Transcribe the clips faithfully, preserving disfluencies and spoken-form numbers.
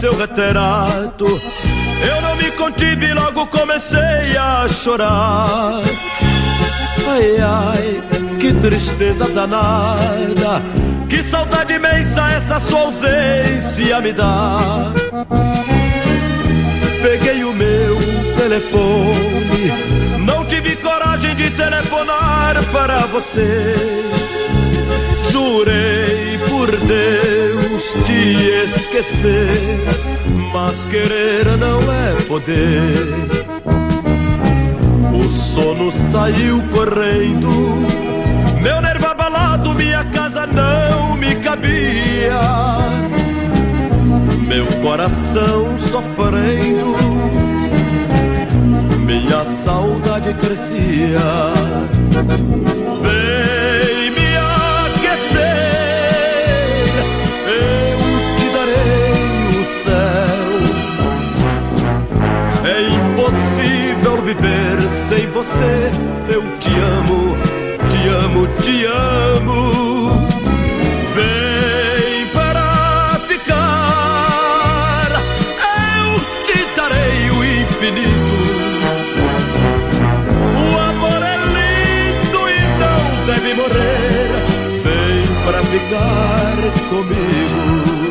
seu retrato, eu não me contive e logo comecei a chorar. Ai, ai, que tristeza danada, que saudade imensa essa sua ausência me dá. Peguei o meu telefone, não tive coragem de telefonar para você. Jurei por Deus te esquecer, mas querer não é poder. O sono saiu correndo, meu nervo abalado, minha casa não me cabia. Meu coração sofrendo, minha saudade crescia. Vem me aquecer, eu te darei o céu. É impossível viver sem você, eu te amo, te amo, te amo. Vem para ficar, eu te darei o infinito. O amor é lindo e não deve morrer. Vem para ficar comigo.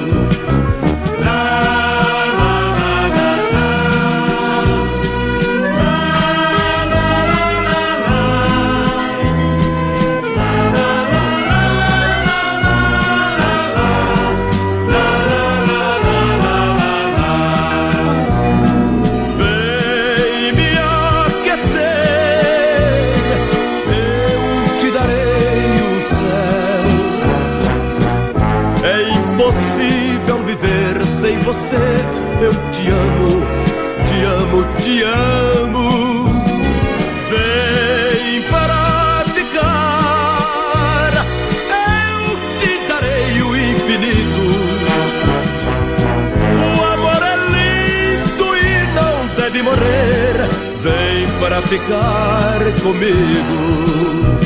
Sem você, eu te amo, te amo, te amo. Vem para ficar, eu te darei o infinito. O amor é lindo e não deve morrer. Vem para ficar comigo.